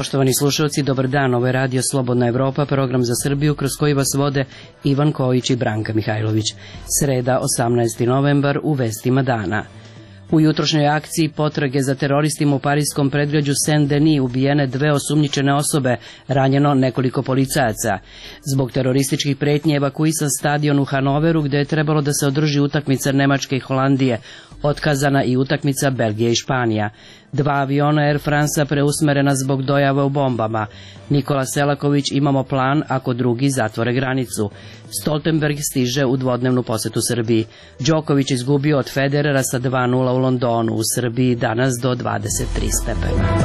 Poštovani slušalci, dobar dan, ovo je Radio Slobodna Evropa, program za Srbiju kroz koji vas vode Ivan Kojić i Branka Mihajlović. Sreda, 18. novembar, u vestima dana. U jutrošnjoj akciji potrage za teroristima u parijskom predgrađu Saint-Denis ubijene 2 osumnjičene osobe, ranjeno nekoliko policajaca. Zbog terorističkih pretnji evakuisan stadion u Hanoveru gde je trebalo da se održi utakmica Nemačke i Holandije, otkazana i utakmica Belgije i Španija. 2 aviona Air Franca preusmerena zbog dojava u bombama. Nikola Selaković, imamo plan ako drugi zatvore granicu. Stoltenberg stiže u dvodnevnu posetu Srbiji. Đoković izgubio od Federera sa 2:0 u Londonu. U Srbiji danas do 23 stepena.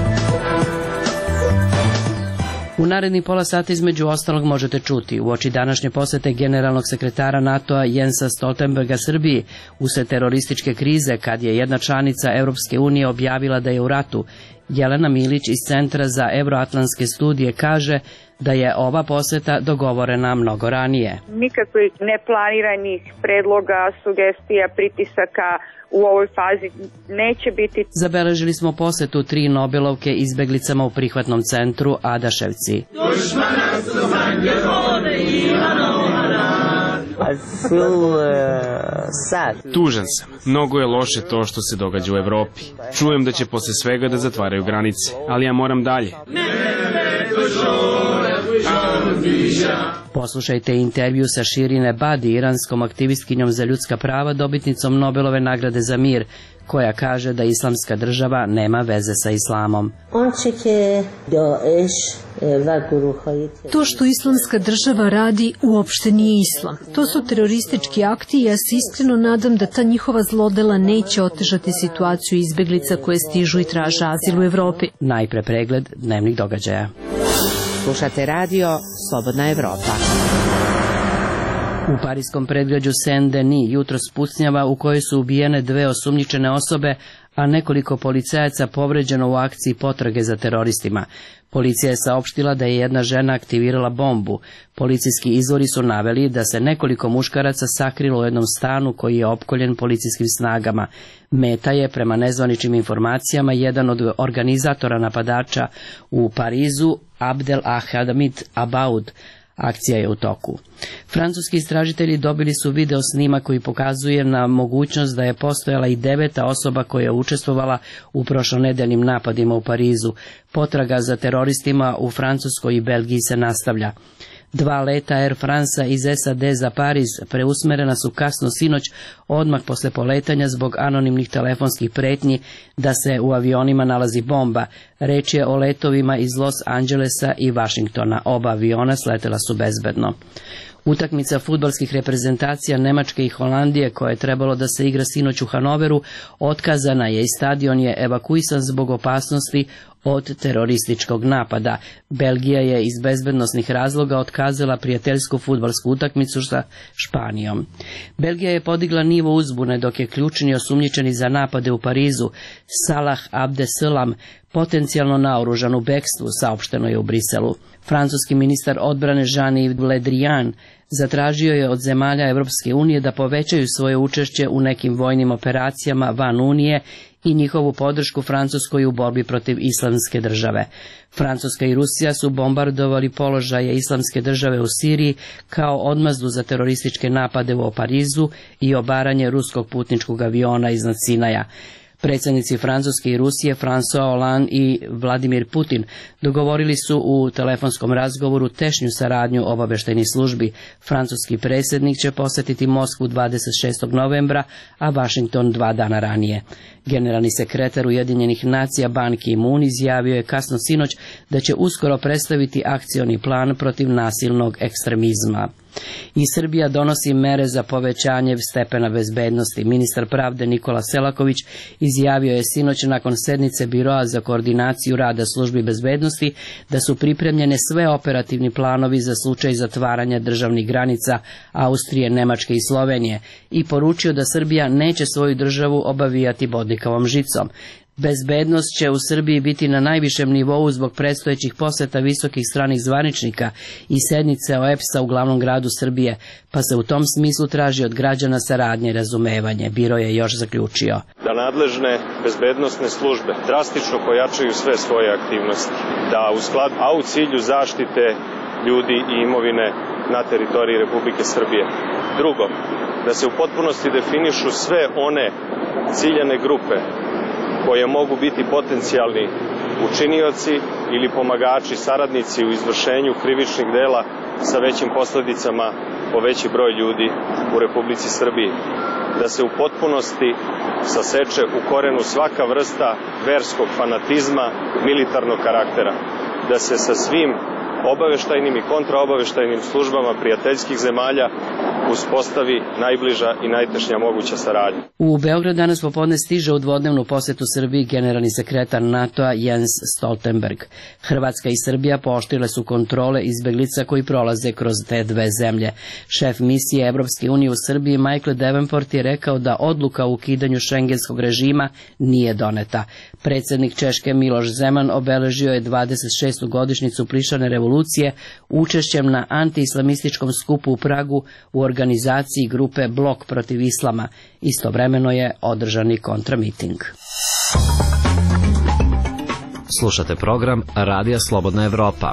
U narednih pola sata između ostalog možete čuti uoči današnje posete generalnog sekretara NATO-a Jensa Stoltenberga Srbiji usled terorističke krize kad je jedna članica Europske unije objavila da je u ratu. Jelena Milić iz Centra za euroatlantske studije kaže da je ova poseta dogovorena mnogo ranije. Nikakvih neplaniranih predloga, sugestija, pritisaka u ovoj fazi neće biti. Zabeležili smo posetu 3 Nobelovke izbeglicama u prihvatnom centru Adaševci. Tužan sam. Mnogo je loše to što se događa u Evropi. Čujem da će posle svega da zatvaraju granice, ali ja moram dalje. Poslušajte intervju sa Shirin Ebadi, iranskom aktivistkinjom za ljudska prava, dobitnicom Nobelove nagrade za mir, koja kaže da islamska država nema veze sa islamom. To što islamska država radi uopšte nije islam. To su teroristički akti i ja se iskreno nadam da ta njihova zlodela neće otežati situaciju izbeglica koje stižu i traže azil u Evropi. Najpre pregled dnevnih događaja. Slušate radio Slobodna Evropa. U parijskom predgrađu Saint-Denis jutros pucnjava u kojoj su ubijene 2 osumnjičene osobe, a nekoliko policajaca povređeno u akciji potrage za teroristima. Policija je saopštila da je jedna žena aktivirala bombu. Policijski izvori su naveli da se nekoliko muškaraca sakrilo u jednom stanu koji je opkoljen policijskim snagama. Meta je, prema nezvaničnim informacijama, jedan od organizatora napadača u Parizu, Abdel Ahmed Abaoud. Akcija je u toku. Francuski istražitelji dobili su video snimak koji pokazuje na mogućnost da je postojala i 9. osoba koja je učestvovala u prošlonedeljnim napadima u Parizu. Potraga za teroristima u Francuskoj i Belgiji se nastavlja. 2 leta Air Franca iz SAD za Pariz preusmerena su kasno sinoć, odmah posle poletanja zbog anonimnih telefonskih pretnji da se u avionima nalazi bomba. Reč je o letovima iz Los Angelesa i Vašingtona. Oba aviona sletela su bezbedno. Utakmica fudbalskih reprezentacija Nemačke i Holandije, koja je trebalo da se igra sinoć u Hanoveru, otkazana je i stadion je evakuisan zbog opasnosti od terorističkog napada. Belgija je iz bezbednosnih razloga otkazala prijateljsku fudbalsku utakmicu sa Španijom. Belgija je podigla nivo uzbune dok je ključni osumnjičeni za napade u Parizu Salah Abdeslam potencijalno naoružan u bekstvu, saopšteno je u Briselu. Francuski ministar odbrane Jean-Yves Le Drian zatražio je od zemalja Evropske unije da povećaju svoje učešće u nekim vojnim operacijama van Unije i njihovu podršku Francuskoj u borbi protiv islamske države. Francuska i Rusija su bombardovali položaje islamske države u Siriji kao odmazdu za terorističke napade u Parizu i obaranje ruskog putničkog aviona iznad Sinaja. Predsjednici Francuske i Rusije François Hollande i Vladimir Putin dogovorili su u telefonskom razgovoru tešnju saradnju obaveštajnih službi. Francuski predsjednik će posjetiti Moskvu 26. novembra, a Washington 2 dana ranije. Generalni sekretar Ujedinjenih nacija Ban Ki-moon izjavio je kasno sinoć da će uskoro predstaviti akcioni plan protiv nasilnog ekstremizma. I Srbija donosi mere za povećanje stepena bezbednosti. Ministar pravde Nikola Selaković izjavio je sinoć nakon sednice Biroa za koordinaciju rada službi bezbednosti da su pripremljene sve operativni planovi za slučaj zatvaranja državnih granica Austrije, Nemačke i Slovenije i poručio da Srbija neće svoju državu obavijati bodljikavom žicom. Bezbednost će u Srbiji biti na najvišem nivou zbog predstojećih poseta visokih stranih zvaničnika i sednice OEBS-a u glavnom gradu Srbije, pa se u tom smislu traži od građana saradnje i razumevanje, biro je još zaključio. Da nadležne bezbednosne službe drastično pojačaju sve svoje aktivnosti, a u cilju zaštite ljudi i imovine na teritoriji Republike Srbije. Drugo, da se u potpunosti definišu sve one ciljane grupe koje mogu biti potencijalni učinioci ili pomagači, saradnici u izvršenju krivičnih dela sa većim posledicama po veći broj ljudi u Republici Srbiji. Da se u potpunosti saseče u korenu svaka vrsta verskog fanatizma militarnog karaktera. Da se sa svim obaveštajnim i kontraobaveštajnim službama prijateljskih zemalja uspostavi najbliža i najtešnja moguća saradnja. U Beograd danas popodne stiže u dvodnevnu posetu Srbiji generalni sekretar NATO-a Jens Stoltenberg. Hrvatska i Srbija pooštrile su kontrole izbeglica koji prolaze kroz te dve zemlje. Šef misije Evropske unije u Srbiji Michael Davenport je rekao da odluka o ukidanju šengenskog režima nije doneta. Predsjednik Češke Miloš Zeman obeležio je 26. godišnjicu Plišane revolucije učešćem na antiislamističkom skupu u Pragu u organizaciji grupe Blok protiv islama. Istovremeno je održan i kontramiting. Slušate program Radija Slobodna Evropa.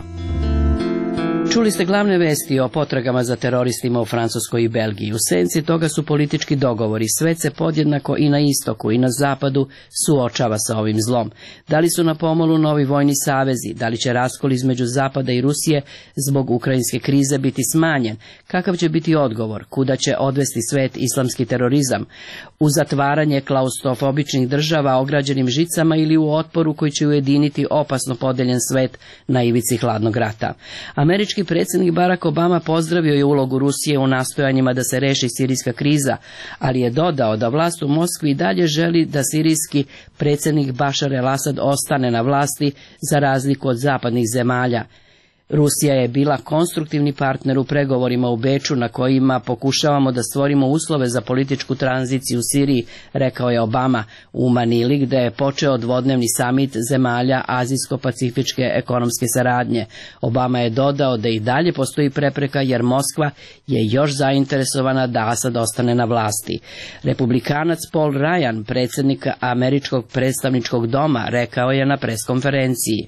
Čuli ste glavne vesti o potragama za teroristima u Francuskoj i Belgiji. U senci toga su politički dogovori. Svet se podjednako i na istoku i na zapadu suočava sa ovim zlom. Da li su na pomolu novi vojni savezi? Da li će raskol između Zapada i Rusije zbog ukrajinske krize biti smanjen? Kakav će biti odgovor? Kuda će odvesti svet islamski terorizam? U zatvaranje klaustrofobičnih država ograđenim žicama ili u otporu koji će ujediniti opasno podeljen svet na ivici hladnog rata? Američki predsjednik Barack Obama pozdravio je ulogu Rusije u nastojanjima da se reši sirijska kriza, ali je dodao da vlast u Moskvi dalje želi da sirijski predsjednik Bašar el-Asad ostane na vlasti za razliku od zapadnih zemalja. Rusija je bila konstruktivni partner u pregovorima u Beču na kojima pokušavamo da stvorimo uslove za političku tranziciju u Siriji, rekao je Obama u Manili gde je počeo dvodnevni samit zemalja Azijsko-pacifičke ekonomske saradnje. Obama je dodao da i dalje postoji prepreka jer Moskva je još zainteresovana da Asad ostane na vlasti. Republikanac Paul Ryan, predsjednik Američkog predstavničkog doma, rekao je na preskonferenciji.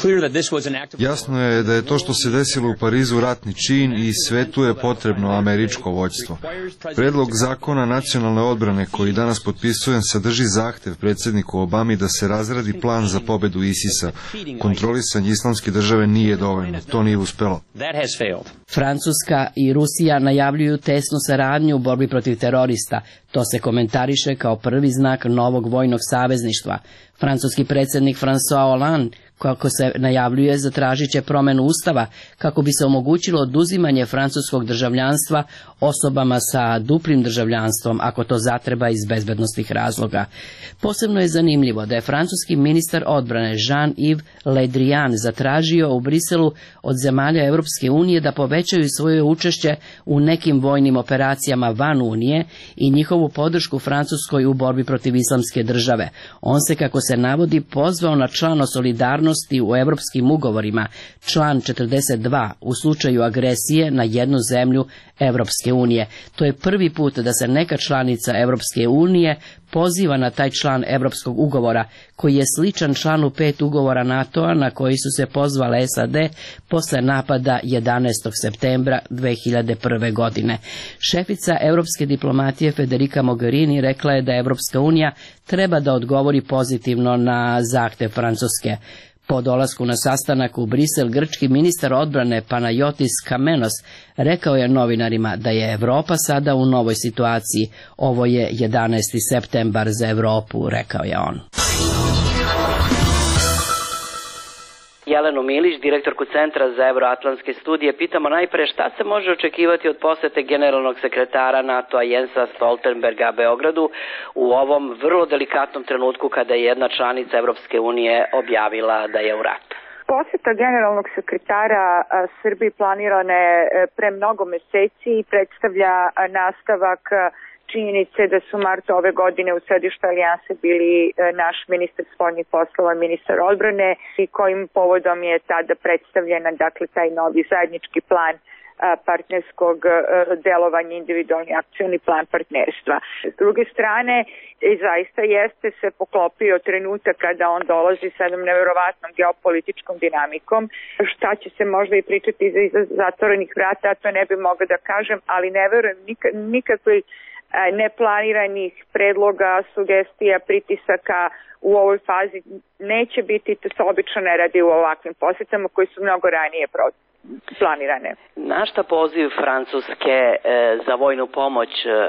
Jasno je da je to što se desilo u Parizu ratni čin i svetu je potrebno američko vođstvo. Predlog zakona nacionalne odbrane koji danas potpisujem sadrži zahtev predsjedniku Obami da se razradi plan za pobedu ISIS-a. Kontrolisanje islamske države nije dovoljno. To nije uspelo. Francuska i Rusija najavljuju tesnu saradnju u borbi protiv terorista. To se komentariše kao prvi znak novog vojnog savezništva. Francuski predsjednik François Hollande, kako se najavljuje, zatražit će promjenu ustava kako bi se omogućilo oduzimanje francuskog državljanstva osobama sa duplim državljanstvom ako to zatreba iz bezbednosnih razloga. Posebno je zanimljivo da je francuski ministar odbrane Jean-Yves Le Drian zatražio u Briselu od zemalja Europske unije da povećaju svoje učešće u nekim vojnim operacijama van Unije i njihovu podršku Francuskoj u borbi protiv islamske države. On se, kako se navodi, pozvao na član o solidarnosti u europskim ugovorima, član 42, u slučaju agresije na jednu zemlju Europske unije. To je prvi put da se neka članica Europske unije poziva na taj član Europskog ugovora, koji je sličan članu 5 ugovora NATO-a na koji su se pozvale SAD posle napada 11. septembra 2001. godine. Šefica europske diplomatije Federica Mogherini rekla je da Europska unija treba da odgovori pozitivno na zahtev Francuske. Po dolasku na sastanak u Brisel, grčki ministar odbrane Panayotis Kamenos rekao je novinarima da je Evropa sada u novoj situaciji. Ovo je 11. septembar za Evropu, rekao je on. Jelenu Milić, direktorku Centra za euroatlantske studije, pitamo najpre šta se može očekivati od posete generalnog sekretara NATO-a Jensa Stoltenberga Beogradu u ovom vrlo delikatnom trenutku kada je jedna članica Evropske unije objavila da je u ratu. Poseta generalnog sekretara Srbiji planirana je pre mnogo meseci i predstavlja nastavak činjenice da su marta ove godine u sedištu Alijanse bili naš ministar spoljnih poslova, ministar odbrane i kojim povodom je tada predstavljena dakle taj novi zajednički plan partnerskog delovanja, individualni akcioni plan partnerstva. S druge strane, zaista jeste se poklopio trenutak kada on dolazi sa jednom neverovatnom geopolitičkom dinamikom. Šta će se možda i pričati iza zatvorenih vrata, to ne bi mogla da kažem, ali ne verujem nikakvih neplaniranih predloga, sugestija, pritisaka u ovoj fazi neće biti, to se obično ne radi u ovakvim posjetama koji su mnogo ranije planirane. Na šta poziv Francuske za vojnu pomoć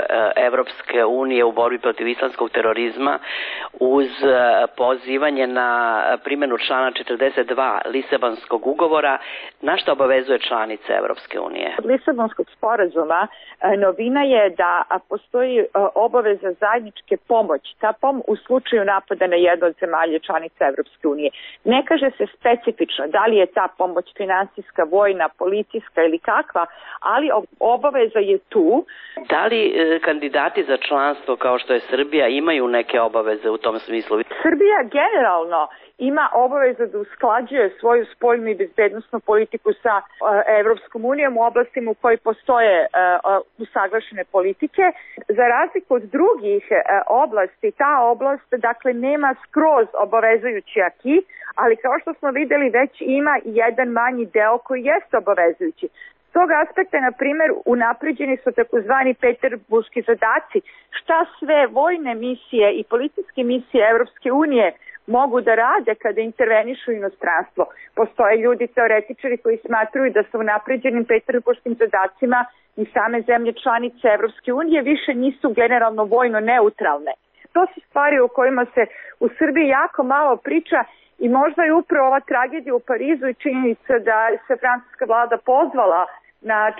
Evropske unije u borbi protiv islamskog terorizma uz pozivanje na primjenu člana 42 Lisabonskog ugovora, na šta obavezuje članice Evropske unije? Od Lisabonskog sporazuma novina je da postoji obaveza zajedničke pomoći. Ta pomoć u slučaju napada na jednu od zemalja članica Evropske unije. Ne kaže se specifično da li je ta pomoć finansijska, vojna, policijska ili kakva, ali obaveza je tu. Da li kandidati za članstvo kao što je Srbija imaju neke obaveze u tom smislu? Srbija generalno ima obavezu da usklađuje svoju spoljnu i bezbednosnu politiku sa Evropskom unijom u oblastima u kojoj postoje usaglašene politike. Za razliku od drugih oblasti, ta oblast dakle nema skroz obavezujući aki, ali kao što smo videli već ima jedan manji deo koji jeste obavezujući. S tog aspekta, na primjer, unapređeni su takozvani peterburški zadaci. Šta sve vojne misije i policijske misije Evropske unije mogu da rade kada intervenišu inostranstvo. Postoje ljudi, teoretičari koji smatruju da sa unapređenim peterburškim zadacima i same zemlje članice Evropske unije više nisu generalno vojno neutralne. To su stvari o kojima se u Srbiji jako malo priča i možda je upravo ova tragedija u Parizu i činjenica da se francuska vlada pozvala na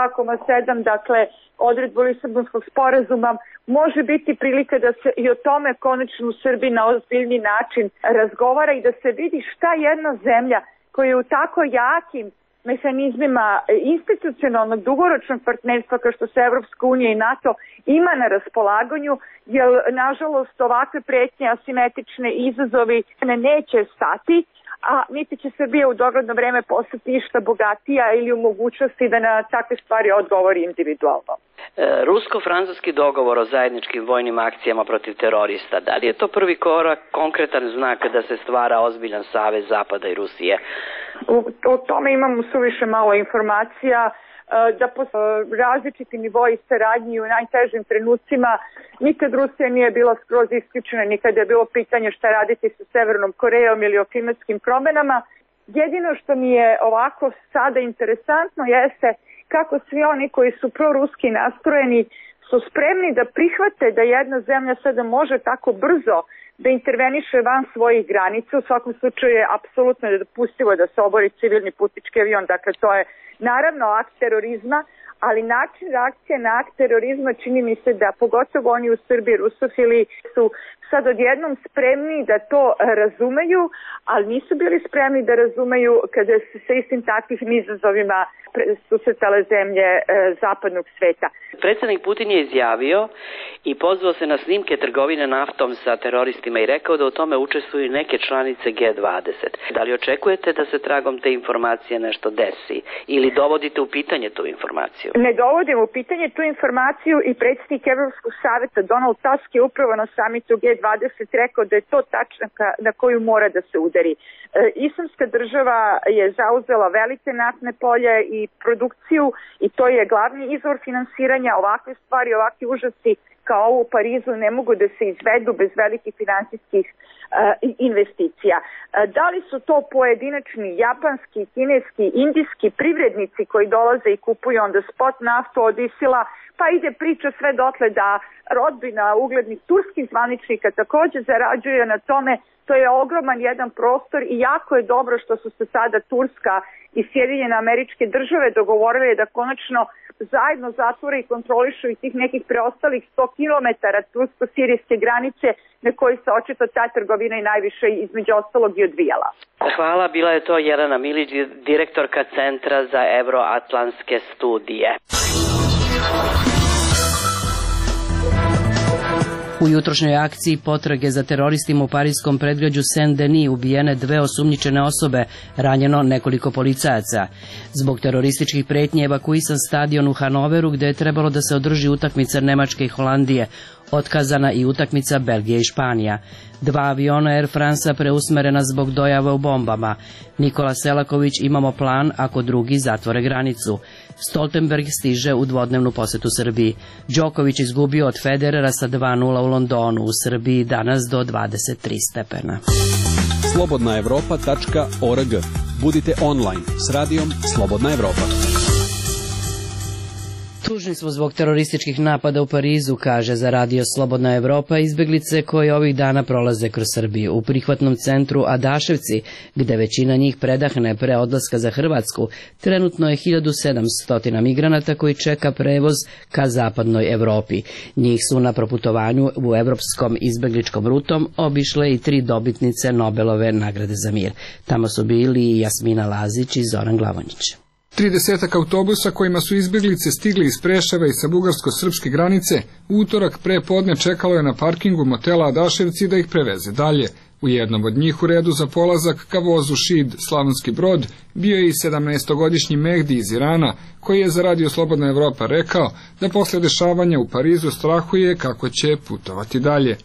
42,7, dakle odredbu Lisabonskog sporazuma, može biti prilika da se i o tome konačno u Srbiji na ozbiljni način razgovara i da se vidi šta jedna zemlja koja je u tako jakim mehanizmima institucionalnog dugoročnog partnerstva kao što se Evropska unija i NATO ima na raspolaganju, jer nažalost ovakve pretnje, asimetrične izazovi neće stati, a niti će Srbija u dogledno vreme postati išta bogatija ili u mogućnosti da na takve stvari odgovori individualno. Rusko-francuski dogovor o zajedničkim vojnim akcijama protiv terorista, da li je to prvi korak, konkretan znak da se stvara ozbiljan savez Zapada i Rusije? O tome imamo suviše malo informacija, da postoje različiti nivoji saradnje u najtežim trenucima. Nikad Rusija nije bila skroz isključena, nikad je bilo pitanje šta raditi sa Severnom Korejom ili o klimatskim promenama. Jedino što mi je ovako sada interesantno jeste kako svi oni koji su proruski nastrojeni su spremni da prihvate da jedna zemlja sada može tako brzo da interveniše van svojih granica. U svakom slučaju je apsolutno nedopustivo da se obori civilni putnički avion, dakle to je naravno akt terorizma, ali način reakcije na akt terorizma čini mi se da pogotovo oni u Srbiji, rusofili, su sad odjednom spremni da to razumeju, ali nisu bili spremni da razumeju kada se sa istim takvim izazovima susretale zemlje zapadnog sveta. Predsjednik Putin je izjavio i pozvao se na snimke trgovine naftom sa teroristima i rekao da u tome učestvuju neke članice G20. Da li očekujete da se tragom te informacije nešto desi ili dovodite u pitanje tu informaciju? Ne dovodim u pitanje tu informaciju i predsjednik Evropskog saveta Donald Tusk je upravo na samitu G20 rekao da je to tačka na koju mora da se udari. Islamska država je zauzela velike naftne polje i produkciju i to je glavni izvor finansiranja. Ovakve stvari, ovakvi užasi kao ovo u Parizu ne mogu da se izvedu bez velikih finansijskih investicija. Da li su to pojedinačni japanski, kineski, indijski privrednici koji dolaze i kupuju onda spot naftu od ISIL-a, pa ide priča sve dotle da rodbina uglednih turskih zvaničnika također zarađuje na tome. To je ogroman jedan prostor i jako je dobro što su se sada Turska i Sjedinjene Američke Države dogovorile da konačno zajedno zatvore i kontrolišu i tih nekih preostalih 100 km tursko-sirijske granice na koji se očito ta trgovina i najviše između ostalog i odvijala. Hvala, bila je to Jelena Milić, direktorka Centra za evroatlantske studije. U jutrošnjoj akciji potrage za teroristima u parijskom predgrađu Saint-Denis ubijene 2 osumnjičene osobe, ranjeno nekoliko policajaca. Zbog terorističkih pretnji evakuisan stadion u Hanoveru gde je trebalo da se održi utakmica Nemačke i Holandije, otkazana i utakmica Belgije i Španija. 2 aviona Air Franca preusmerena zbog dojava u bombama. Nikola Selaković, imamo plan ako drugi zatvore granicu. Stoltenberg stiže u dvodnevnu posetu Srbiji. Đoković izgubio od Federera sa 2:0 u Londonu. U Srbiji danas do 23 stepena. slobodnaevropa.org. Budite online s radijom Slobodna Evropa. Tužni smo zbog terorističkih napada u Parizu, kaže za radio Slobodna Evropa izbeglice koje ovih dana prolaze kroz Srbiju. U prihvatnom centru Adaševci, gde većina njih predahne pre odlaska za Hrvatsku, trenutno je 1700 migranata koji čeka prevoz ka zapadnoj Evropi. Njih su na proputovanju u evropskom izbegličkom rutom obišle i 3 dobitnice Nobelove nagrade za mir. Tamo su bili Jasmina Lazić i Zoran Glavonjić. 30 autobusa kojima su izbjeglice stigli iz Preševa i sa bugarsko-srpske granice, utorak pre podne čekalo je na parkingu motela Adaševci da ih preveze dalje. U jednom od njih u redu za polazak ka vozu Šid Slavonski Brod bio je i 17-godišnji Mehdi iz Irana, koji je za radio Slobodna Evropa rekao da posle dešavanja u Parizu strahuje kako će putovati dalje.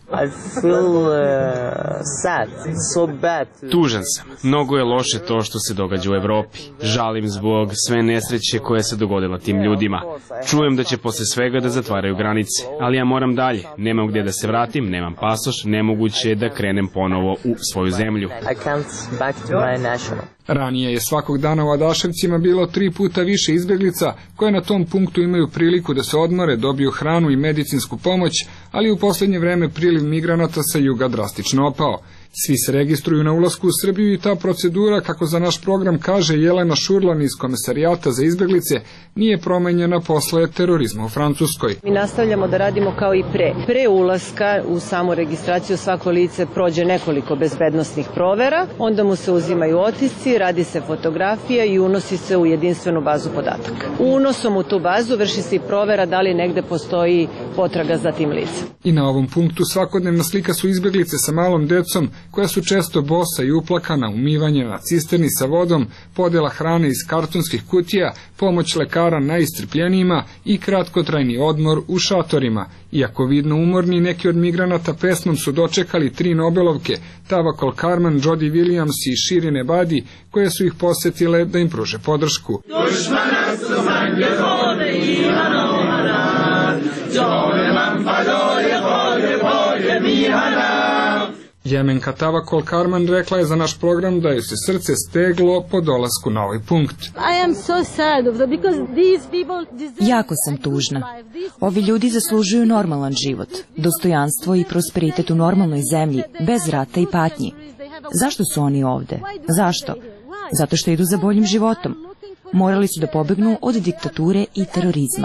Tužan sam. Mnogo je loše to što se događa u Evropi. Žalim zbog sve nesreće koje se dogodila tim ljudima. Čujem da će posle svega da zatvaraju granice, ali ja moram dalje. Nemam gdje da se vratim, nemam pasoš, nemoguće je da krenem ponovo u svoju zemlju. Ranije je svakog dana u Adaševcima bilo 3 puta više izbjeglica koje na tom punktu imaju priliku da se odmore, dobiju hranu i medicinsku pomoć, ali u posljednje vreme priliv migranata sa juga drastično opao. Svi se registruju na ulasku u Srbiju i ta procedura, kako za naš program kaže Jelena Šurlan iz Komesarijata za izbjeglice, nije promenjena posle terorizma u Francuskoj. Mi nastavljamo da radimo kao i pre. Pre ulaska u samu registraciju svako lice prođe nekoliko bezbednosnih provera, onda mu se uzimaju otisci, radi se fotografija i unosi se u jedinstvenu bazu podataka. Unosom u tu bazu vrši se i provera da li negde postoji potraga za tim licem. I na ovom punktu svakodnevna slika su izbjeglice sa malom decom, koja su često bosa i uplakana, umivanje na cisterni sa vodom, podela hrane iz kartonskih kutija, pomoć lekara najistrpljenijima i kratkotrajni odmor u šatorima. Iako vidno umorni, neki od migranata pesmom su dočekali 3 Nobelovke, Tava Kolkarman, Jody Williams i Shirin Ebadi, koje su ih posetile da im pruže podršku. Jemenka Tava Kolkarman rekla je za naš program da je se srce steglo po dolasku na ovaj punkt. Jako sam tužna. Ovi ljudi zaslužuju normalan život, dostojanstvo i prosperitet u normalnoj zemlji, bez rata i patnji. Zašto su oni ovde? Zašto? Zato što idu za boljim životom. Morali su da pobegnu od diktature i terorizma.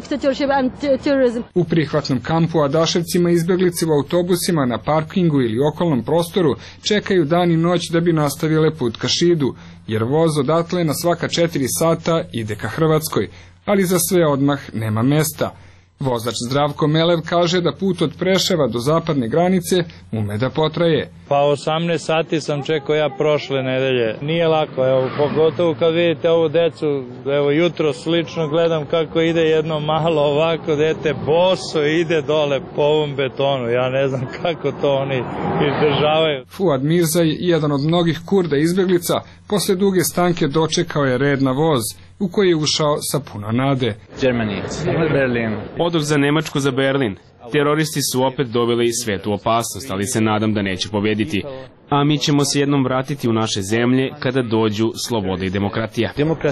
U prihvatnom kampu Adaševcima izbjeglice u autobusima na parkingu ili okolnom prostoru čekaju dan i noć da bi nastavile put ka Šidu, jer voz odatle na svaka 4 sata ide ka Hrvatskoj, ali za sve odmah nema mesta. Vozač Zdravko Melev kaže da put od Preševa do zapadne granice ume da potraje. Pa 18 sati sam čekao ja prošle nedelje. Nije lako, evo, pogotovo kad vidite ovu decu, evo jutro slično gledam kako ide jedno malo ovako dete, boso ide dole po ovom betonu. Ja ne znam kako to oni izdržavaju. Fuad Mirzaj, jedan od mnogih Kurda izbjeglica, posle duge stanke dočekao je red na voz, u koji je ušao sa puno nade. Odoh za Nemačku, za Berlin. Teroristi su opet doveli svet u opasnost, ali se nadam da neće pobediti. A mi ćemo se jednom vratiti u naše zemlje kada dođu sloboda i demokratija.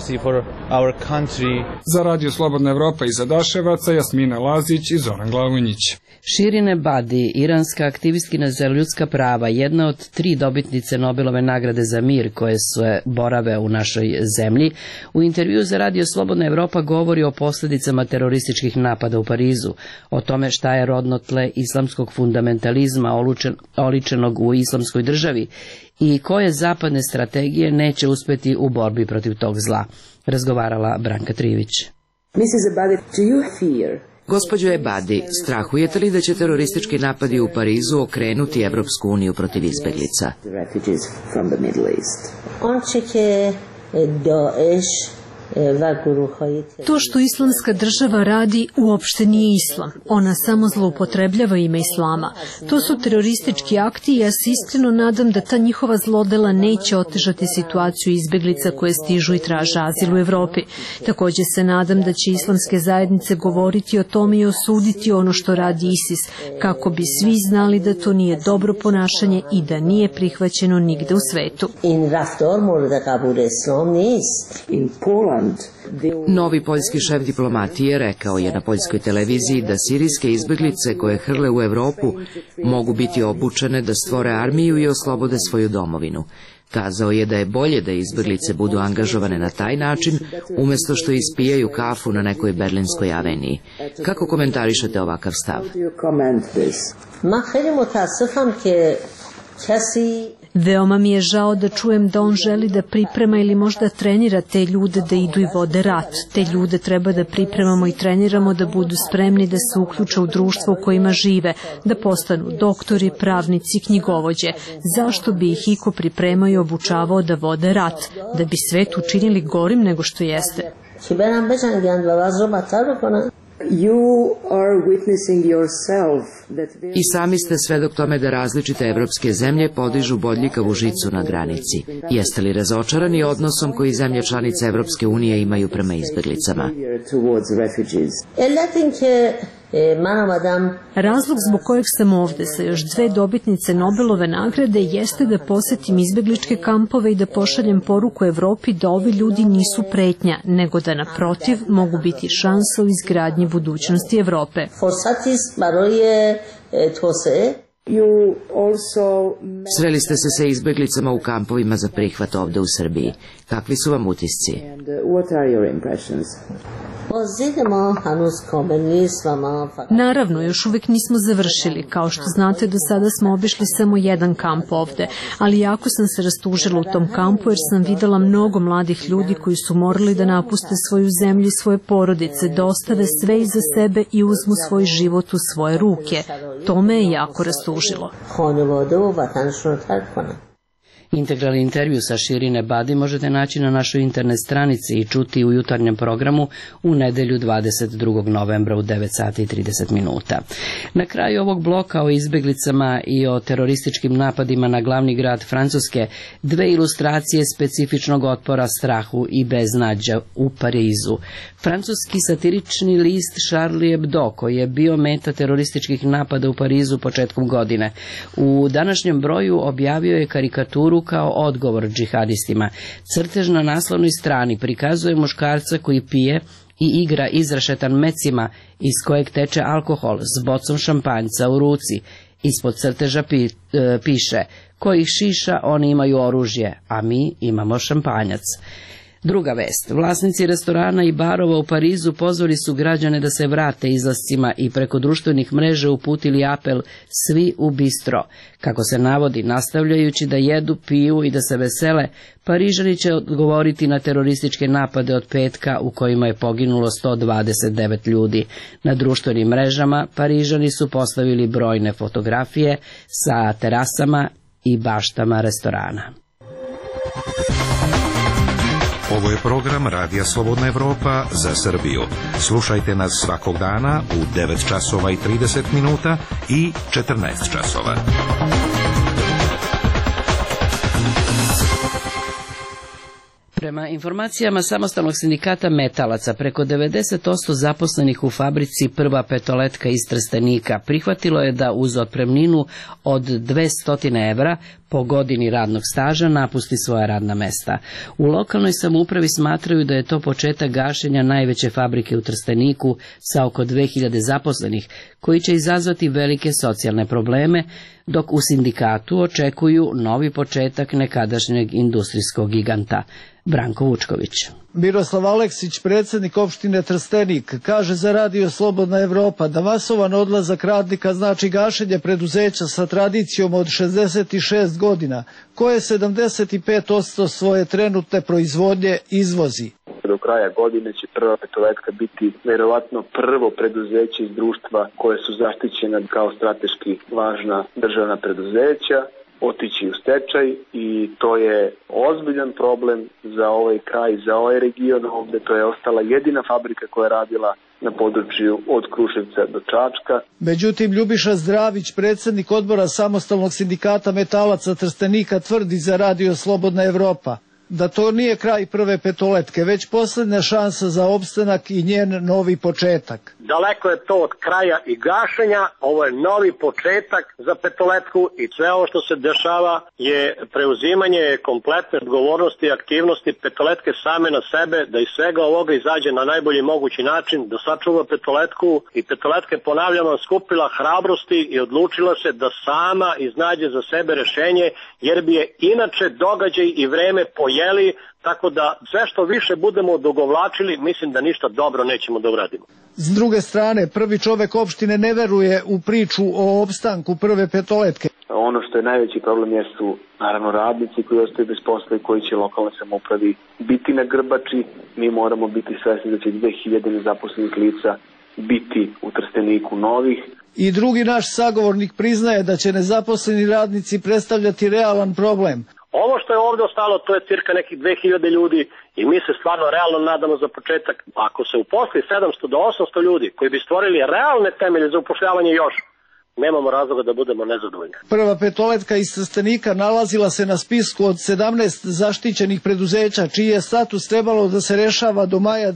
Za radio Slobodna Evropa iz Adaševaca, Jasmina Lazić i Zoran Glavonjić. Shirin Ebadi, iranska aktivistkinja za ljudska prava, jedna od 3 dobitnice Nobelove nagrade za mir koje se borave u našoj zemlji, u intervju za radio Slobodna Evropa govori o posljedicama terorističkih napada u Parizu, o tome šta je rodno tle islamskog fundamentalizma oličenog u islamskoj državi i koje zapadne strategije neće uspjeti u borbi protiv tog zla. Razgovarala Branka Trivić. Mrs. Ebadi, do you fear Gospođo Ebadi, strahujete li da će teroristički napadi u Parizu okrenuti Evropsku uniju protiv izbeglica? To što islamska država radi uopšte nije islam. Ona samo zloupotrebljava ime islama. To su teroristički akti i ja se iskreno nadam da ta njihova zlodela neće otežati situaciju izbeglica koje stižu i traže azil u Evropi. Također se nadam da će islamske zajednice govoriti o tome i osuditi ono što radi ISIS, kako bi svi znali da to nije dobro ponašanje i da nije prihvaćeno nigde u svetu. Novi poljski šef diplomatije rekao je na poljskoj televiziji da sirijske izbeglice koje hrle u Evropu mogu biti obučene da stvore armiju i oslobode svoju domovinu. Kazao je da je bolje da izbeglice budu angažovane na taj način, umjesto što ispijaju kafu na nekoj berlinskoj aveniji. Kako komentarišete ovakav stav? Veoma mi je žao da čujem da on želi da priprema ili možda trenira te ljude da idu i vode rat. Te ljude treba da pripremamo i treniramo da budu spremni da se uključe u društvo u kojima žive, da postanu doktori, pravnici, knjigovođe. Zašto bi ih iko pripremao i obučavao da vode rat? Da bi svet učinili gorim nego što jeste. I sami ste svedok tome da različite evropske zemlje podižu bodljikavu žicu na granici. Jeste li razočarani odnosom koji zemlje članice Evropske unije imaju prema izbeglicama? Razlog zbog kojeg sam ovde sa još 2 dobitnice Nobelove nagrade jeste da posetim izbegličke kampove i da pošaljem poruku Evropi da ovi ljudi nisu pretnja, nego da naprotiv mogu biti šansa u izgradnji budućnosti Evrope. Sreli ste se sa izbeglicama u kampovima za prihvat ovde u Srbiji. Kakvi su vam utisci? Naravno, još uvijek nismo završili. Kao što znate, do sada smo obišli samo jedan kamp ovde, ali jako sam se rastužila u tom kampu jer sam videla mnogo mladih ljudi koji su morali da napuste svoju zemlju i svoje porodice, da ostave sve iza sebe i uzmu svoj život u svoje ruke. To me je jako rastužilo. Integralni intervju sa Shirin Ebadi možete naći na našoj internet stranici i čuti u jutarnjem programu u nedelju 22. novembra u 9 sati i 30 minuta. Na kraju ovog bloka o izbeglicama i o terorističkim napadima na glavni grad Francuske 2 ilustracije specifičnog otpora strahu i beznađa u Parizu. Francuski satirični list Charlie Hebdo, koji je bio meta terorističkih napada u Parizu početkom godine, u današnjem broju objavio je karikaturu kao odgovor džihadistima. Crtež na naslovnoj strani prikazuje muškarca koji pije i igra izrašetan mecima iz kojeg teče alkohol s bocom šampanjca u ruci. Ispod crteža piše: ko ih šiša, oni imaju oružje, a mi imamo šampanjac. Druga vest. Vlasnici restorana i barova u Parizu pozvali su građane da se vrate izlascima i preko društvenih mreža uputili apel svi u bistro. Kako se navodi, nastavljajući da jedu, piju i da se vesele, Parižani će odgovoriti na terorističke napade od petka u kojima je poginulo 129 ljudi. Na društvenim mrežama Parižani su postavili brojne fotografije sa terasama i baštama restorana. Ovo je program Radija Slobodna Evropa za Srbiju. Slušajte nas svakog dana u 9 časova i 30 minuta i 14 časova. Prema informacijama samostalnog sindikata metalaca, preko 90% zaposlenih u fabrici Prva petoletka iz Trstenika prihvatilo je da uz otpremninu od 200 evra po godini radnog staža napusti svoja radna mesta. U lokalnoj samoupravi smatraju da je to početak gašenja najveće fabrike u Trsteniku sa oko 2000 zaposlenih, koji će izazvati velike socijalne probleme, dok u sindikatu očekuju novi početak nekadašnjeg industrijskog giganta. Branko Vučković. Miroslav Aleksić, predsjednik opštine Trstenik, kaže za Radio Slobodna Evropa da masovan odlazak radnika znači gašenje preduzeća sa tradicijom od 66 godina, koje 75% svoje trenutne proizvodnje izvozi. do kraja godine će Prva petoletka biti verovatno prvo preduzeće iz društva koje su zaštićena kao strateški važna državna preduzeća, otići u stečaj i to je ozbiljan problem za ovaj kraj, za ovaj region ovde. To je ostala jedina fabrika koja je radila na području od Kruševca do Čačka. Međutim, Ljubiša Zdravić, predsjednik odbora Samostalnog sindikata metalaca Trstenika, tvrdi za Radio Slobodna Evropa da to nije kraj Prve petoletke, već posljednja šansa za opstanak i njen novi početak. Daleko je to od kraja i gašenja, ovo je novi početak za petoletku i sve ovo što se dešava je preuzimanje kompletne odgovornosti i aktivnosti petoletke same na sebe, da iz svega ovoga izađe na najbolji mogući način, da sačuva petoletku i petoletka je, ponavljamo, skupila hrabrosti i odlučila se da sama iznađe za sebe rešenje, jer bi je inače događaj i vreme pojeli, tako da sve što više budemo odugovlačili, mislim da ništa dobro nećemo da uradimo. S druge strane, prvi čovek opštine ne veruje u priču o opstanku Prve petoletke. Ono što je najveći problem jesu naravno radnici koji ostaju bez posla i koji će lokalne samoupravi biti na grbači. Mi moramo biti svesni da će 2000 nezaposlenih lica biti u Trsteniku novih. I drugi naš sagovornik priznaje da će nezaposleni radnici predstavljati realan problem. Ovo što je ovdje ostalo, to je cirka nekih 2000 ljudi i mi se stvarno realno nadamo za početak. Ako se uposli 700 do 800 ljudi koji bi stvorili realne temelje za upošljavanje još, nemamo razloga da budemo nezadovoljni. Prva petoletka iz Trstenika nalazila se na spisku od 17 zaštićenih preduzeća, čiji je status trebalo da se rešava do maja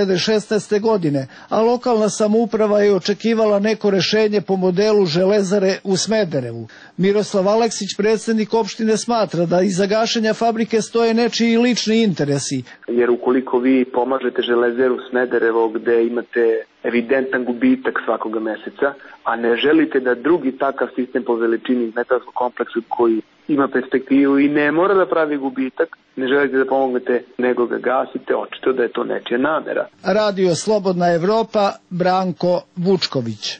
2016. godine, a lokalna samouprava je očekivala neko rešenje po modelu Železare u Smederevu. Miroslav Aleksić, predsjednik opštine, smatra da iza gašenja fabrike stoje nečiji lični interesi. Jer ukoliko vi pomažete Železaru Smederevo gde imate evidentan gubitak svakoga meseca, a ne želite da drugi takav sistem po veličini metalskog kompleksa koji ima perspektivu i ne mora da pravi gubitak, ne želite da pomognete, nego ga gasite, očito da je to nečija namera. Radio Slobodna Evropa, Branko Vučković.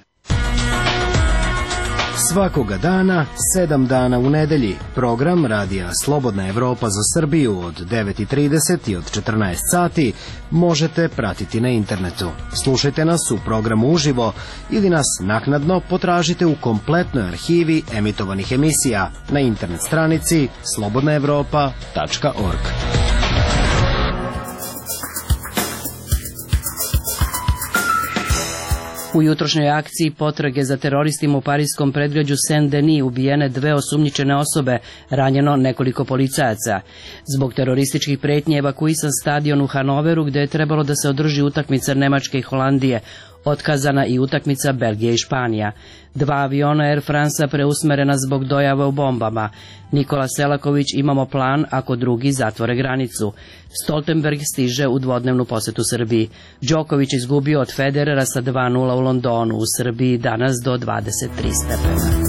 Svakoga dana, 7 dana u nedelji, program Radija Slobodna Evropa za Srbiju od 9:30 i od 14 sati možete pratiti na internetu. Slušajte nas u programu uživo ili nas naknadno potražite u kompletnoj arhivi emitovanih emisija na internet stranici slobodnaevropa.org. U jutrošnjoj akciji potrage za teroristima u parijskom predgrađu Saint-Denis ubijene 2 osumnjičene osobe, ranjeno nekoliko policajaca. Zbog terorističkih pretnji evakuisan stadion u Hanoveru gde je trebalo da se održi utakmica Nemačke i Holandije, otkazana i utakmica Belgije i Španija. 2 aviona Air Franca preusmerena zbog dojava u bombama. Nikola Selaković, imamo plan ako drugi zatvore granicu. Stoltenberg stiže u dvodnevnu posetu Srbiji. Đoković izgubio od Federera sa 2:0 u Londonu. U Srbiji danas do 23 stepena.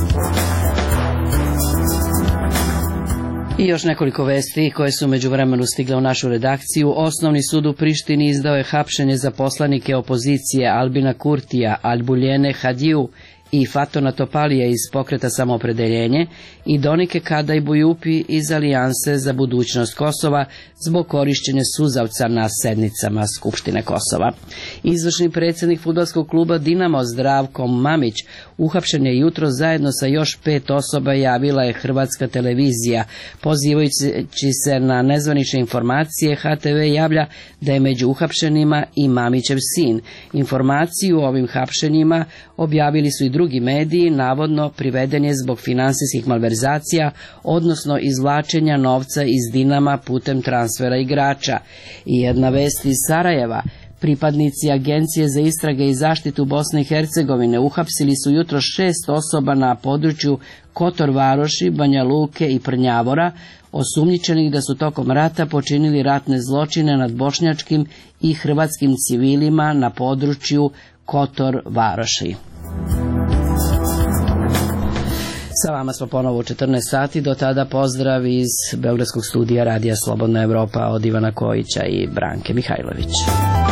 I još nekoliko vesti koje su međuvremenu stigle u našu redakciju. Osnovni sud u Prištini izdao je hapšenje za poslanike opozicije Albina Kurtija, Albuljene Hadiju i Fatona Topalija iz Pokreta Samoopredeljenje i Donike Kada i Bujupi iz Alijanse za budućnost Kosova zbog korišćenja suzavca na sednicama Skupštine Kosova. Izvršni predsjednik fudbalskog kluba Dinamo Zdravko Mamić uhapšen je jutro zajedno sa još 5 osoba, javila je Hrvatska televizija. Pozivajući se na nezvanične informacije, HTV javlja da je među uhapšenima i Mamićev sin. Informaciju o ovim hapšenjima objavili su i drugi mediji, navodno priveden je zbog finansijskih malverzacija, odnosno izvlačenja novca iz Dinama putem transfera igrača. I jedna vest iz Sarajeva. Pripadnici Agencije za istrage i zaštitu Bosne i Hercegovine uhapsili su jutro 6 osoba na području Kotor Varoši, Banja Luke i Prnjavora, osumnjičenih da su tokom rata počinili ratne zločine nad bošnjačkim i hrvatskim civilima na području Kotor Varoši. Sa vama smo ponovo u 14 sati, do tada pozdrav iz Beogradskog studija Radija Slobodna Evropa od Ivana Kojića i Branke Mihajlović.